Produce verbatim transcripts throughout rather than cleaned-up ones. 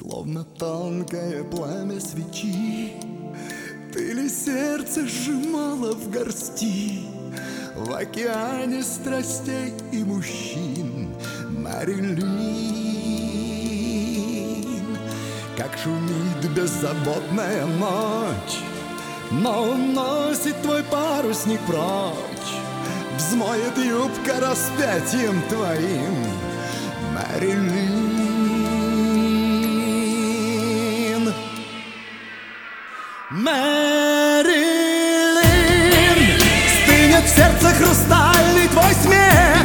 Словно тонкое пламя свечи, ты ли сердце сжимала в горсти в океане страстей и мужчин, Мэрилин. Как шумит беззаботная ночь, но уносит твой парусник прочь, взмоет юбка распятием твоим, Мэрилин. Мэрилин, стынет в сердце хрустальный твой смех.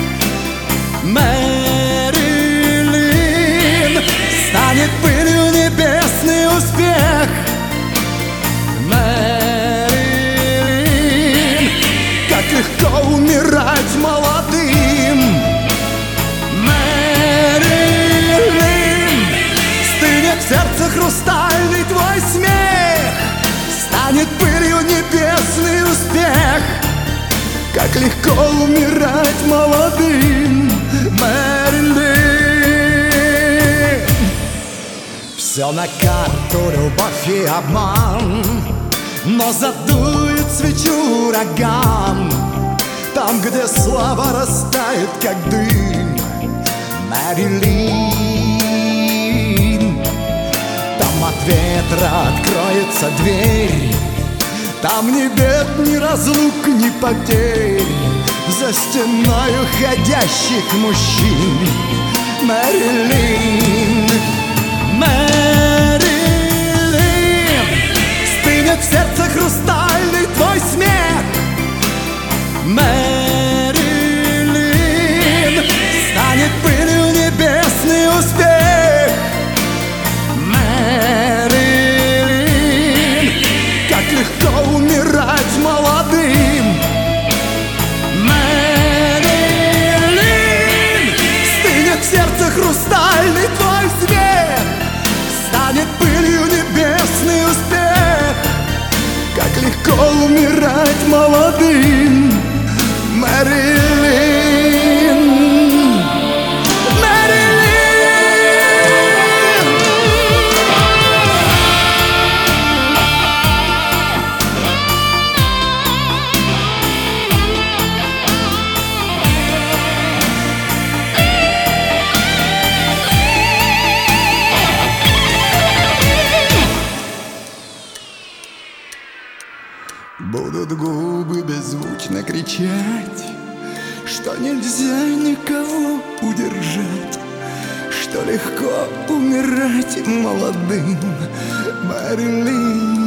Мэрилин, станет пылью небесный успех. Мэрилин, как легко умирать молодым. Мэрилин, стынет в сердце хрустальный твой смех. Станет пылью небесный успех. Как легко умирать молодым, Мэрилин. Все на карту, любовь и обман, но задует свечу ураган. Там, где слава растает, как дым, Мэрилин. Там от ветра откроется дверь. Там ни бед, ни разлук, ни потерь. За стеною ходящих мужчин, Мэрилин. Мэрилин, стынет в сердце хрустальный твой смех. Мэрилин, станет пылью небесный успех. Мэрилин, как легко умирать молодым. Мэрилин, стынет в сердце хрустальный твой смех. Станет пылью небесный успех. Как легко умирать молодым, Мэрилин. Будут губы беззвучно кричать, что нельзя никого удержать, что легко умирать молодым, Мэрилин.